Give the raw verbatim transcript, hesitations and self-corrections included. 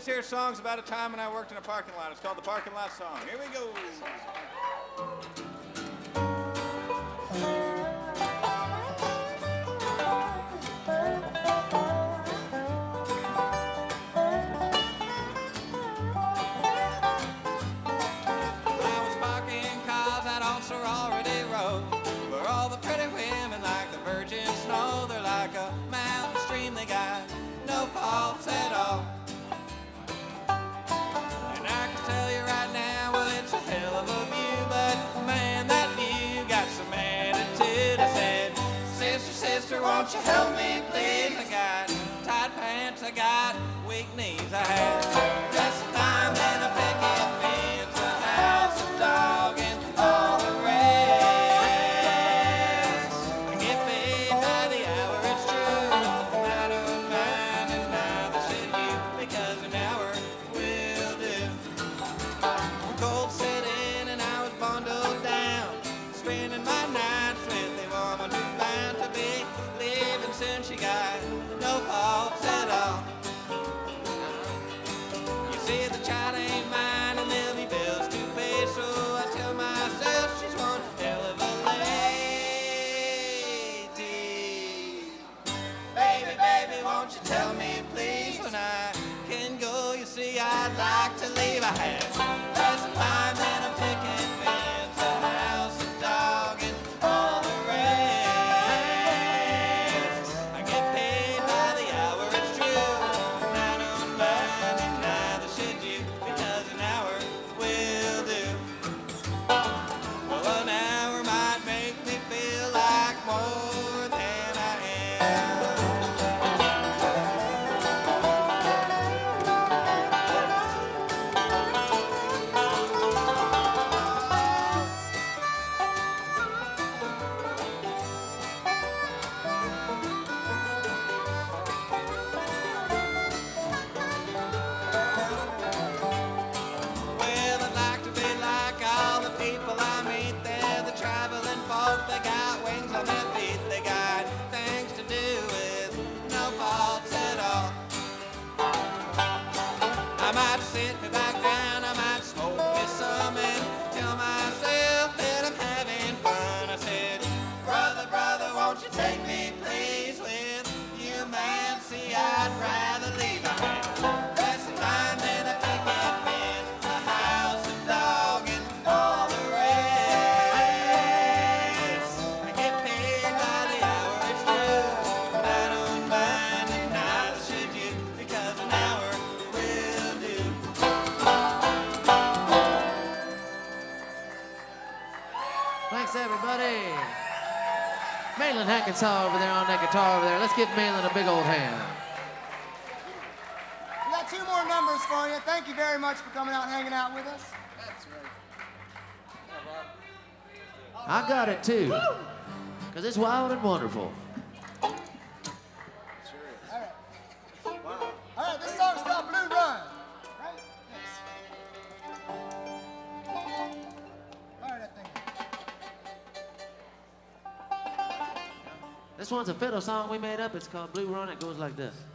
This here song's about a time when I worked in a parking lot. It's called the Parking Lot Song. Here we go. I was parking cars out on Sorority Road, where all the pretty women like the virgin snow. They're like a mountain stream, they got no faults at all. And I can tell you right now, well, it's a hell of a view, but man, that view got some attitude. I said, sister, sister, won't you help me, please? I got tight pants, I got weak knees. I had just a time and a picket fence, a house, a dog, and all the rest. I get paid by the hour, it's true. I don't mind, and neither should you, because an hour will do. Cold set in and I was bundled down, spending my nights with a woman who's bound to be leaving soon. She got no faults at all. You see, the child ain't mine and there'll be bills to pay, so I tell myself she's one hell of a lady. Baby, baby, won't you tell me, please, when I can go? You see, I'd like to leave. I had just a time and a picket fence, a house, a dog, and all the rest. I get paid by the hour, it's true, and I don't mind, and neither should you, because an hour will do. Well, an hour might make me feel like more than I am. Well, I'd like to be like all the people I meet there, the traveling folk. They got wings on their feet, they got things to do with no faults at all. I might sit me back down, I might smoke me some and tell myself that I'm having fun. I said, brother, brother, won't you take me, please, with you, man? See, I'd rather leave. I had less time than a picket fence, a house, a dog, and all the rest. I get paid by the hour, it's true, and I don't mind, and neither should you, because an hour will do. Thanks, everybody. Malin Hackensaw over there on that guitar over there. Let's give Malin a big old hand. We got two more numbers for you. Thank you very much for coming out and hanging out with us. I got it too, because it's wild and wonderful. All right. All right, this song's called Blue Run. Right? Yes. Fire that thing. This one's a fiddle song we made up. It's called Blue Run. It goes like this.